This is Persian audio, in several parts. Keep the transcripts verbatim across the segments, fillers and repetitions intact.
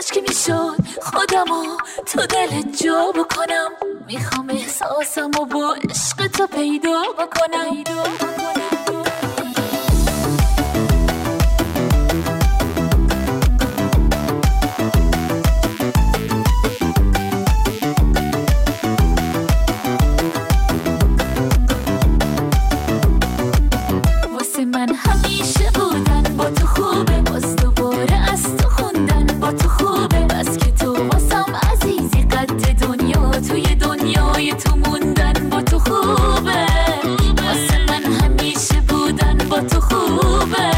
کاش که میشد خودمو تو دلت جا بکنم. میخوام احساسمو با عشق تو پیدا بکنم. واسه من همیشه بودن با تو خوبه، باز دوباره از تو خوندن با تو خوبه. بس که تو واسم عزیزی قد دنیا، توی دنیای تو موندن با تو خوبه. واسه من همیشه بودن با تو خوبه.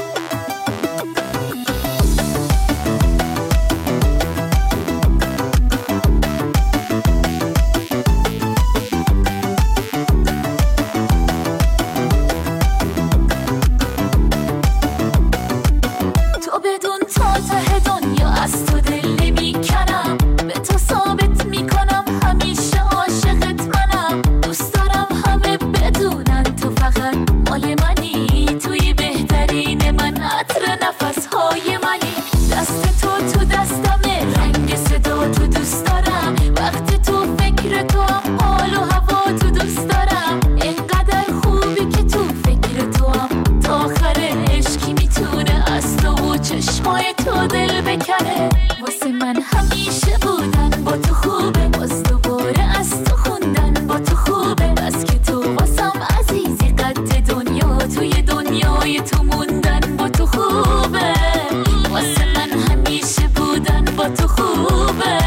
تو بدون تا ته دنیا از تو دل نمیکنم، به تو ثابت میکنم همیشه عاشقت منم. دوست دارم همه بدونن تو فقط مال منی، توی بهترین من عطر نفسهای منی. دست تو تو دستمه، رنگ صدا تو دوست دارم، وقتی تو فکر تو هم حال و هوا تو دوست دارم. اینقدر خوبی که تو فکر تو هم تا آخر عشقی میتونه از تو و چشمای تو دل بکنه. واسه من همیشه بودن با تو خوبه، باز دوباره از تو خوندن با تو خوبه. بس که تو واسم عزیزی قد دنیا، توی دنیای تو موندن با تو خوبه. واسه من همیشه بودن با تو خوبه.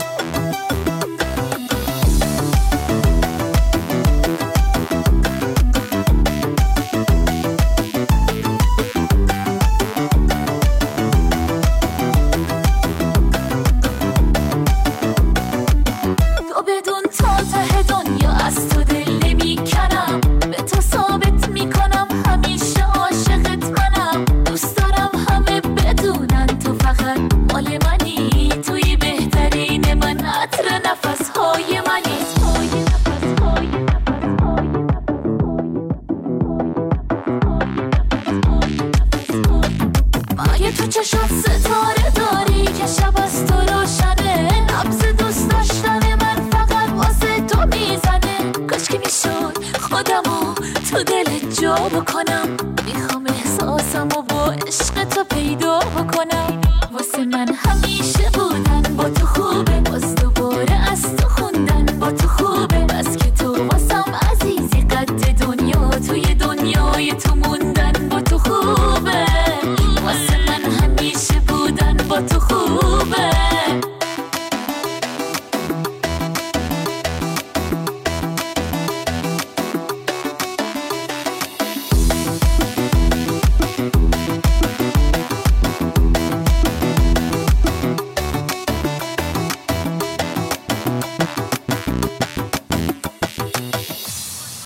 تو بدون تا ته دنیا از تو دل نمیکنم، به تو ثابت میکنم همیشه عاشقت منم. دوست دارم همه بدونن تو فقط مال منی، توی بهترین من عطر نفسهای منی. مایه تو چشات ستاره داری که شب از تو روشنه، نبض دوست داشتن من فقط واسه تو میزنه. کاش که میشد خودمو تو دلت جا بکنم، میخوام احساسمو با عشق تو پیدا بکنم. واسه من همیشه